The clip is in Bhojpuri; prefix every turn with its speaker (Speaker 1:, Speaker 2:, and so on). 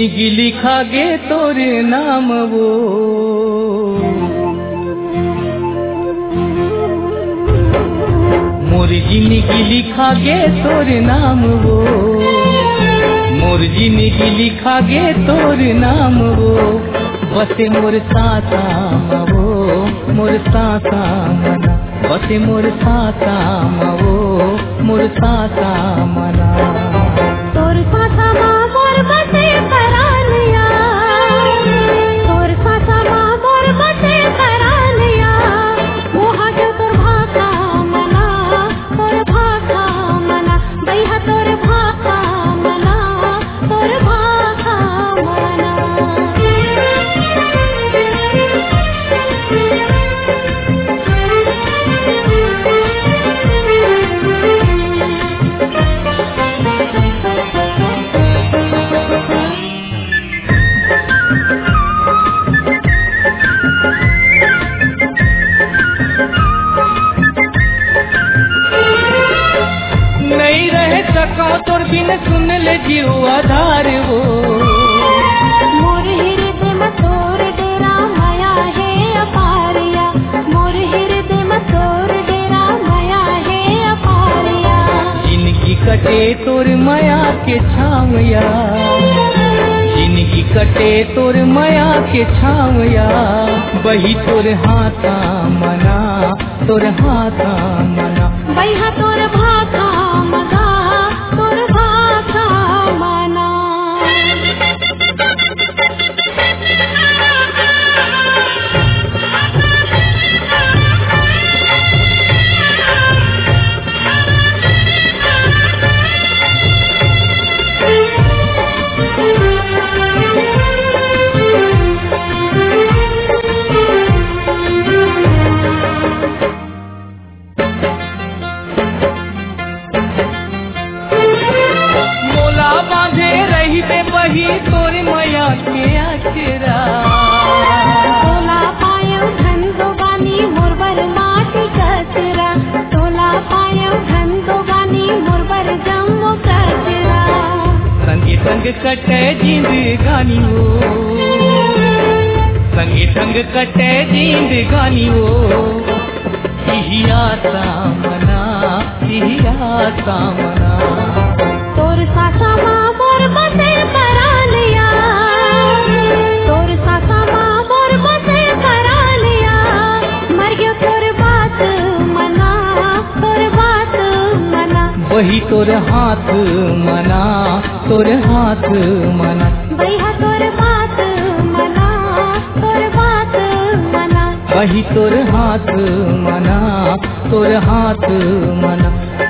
Speaker 1: जिंदगी लिखा गे तोरे नाम वो, मोर जिंदगी लिखा गे तोरे नाम वो, मोर जिंदगी लिखा गे तोरे नाम वो, बसे मोर सासा वो, मोर सासा मना, बसे मोर सासा वो, मोर सासा मना।
Speaker 2: तोर सासा माँ मोर बसे परानिया, तोर सासा माँ मोर बसे परानिया, मोहा जो तोर भाषा मना, तोर भाषा मना, बैहा तोर भाषा मना, तोर भाषा मना।
Speaker 1: नहीं रह सका तोर बिन सुन ले जीव आधार वो,
Speaker 2: मोर हृदय में तोर डेरा माया है अपारिया, मोर हृदय में तोर डेरा माया है अपारिया।
Speaker 1: जिंदगी कटे तोर माया के छावया, जिंदगी कटे तोर माया के छावया, बही तोर हाथा मना, तोर हाथा मना,
Speaker 2: बैहा तोर भाषा मना, तोर भाषा मना।
Speaker 1: मोला बांधे रही बे बही तोर माया के आचरा,
Speaker 2: तोला पायो धन दोगानी मोरबर माटी कचरा, तोला पायो धन दोगानी मोरबर जम्मो कचरा।
Speaker 1: संगे संग कटे जिंदगानी वो, संगे संग कटे जिंदगानी वो, इहिया सामना, इहिया सामना।
Speaker 2: तोर सासा माँ मोर बसे परानिया, तोर सासा माँ मोर बसे परानिया, मर गयो तोर बात मना, तोर बात मना,
Speaker 1: वही तोर हाथ मना, तोर हाथ मना,
Speaker 2: बैहा तोर बात मना, तोर बात मना।
Speaker 1: वही तोर हाथ मना, तोर हाथ मना।